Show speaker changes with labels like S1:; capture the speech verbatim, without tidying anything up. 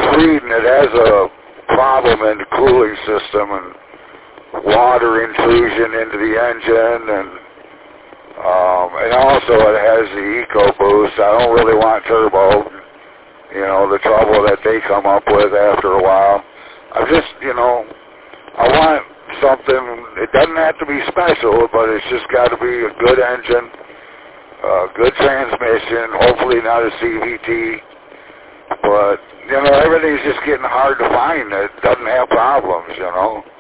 S1: reading it has a problem in the cooling system and water intrusion into the engine, and um, and also it has the EcoBoost. I don't really want turbo. You know, the trouble that they come up with after a while. I just, you know, I want something. It doesn't have to be special, but it's just got to be a good engine, a good transmission, hopefully not a C V T. But, you know, everything's just getting hard to find that doesn't have problems, you know.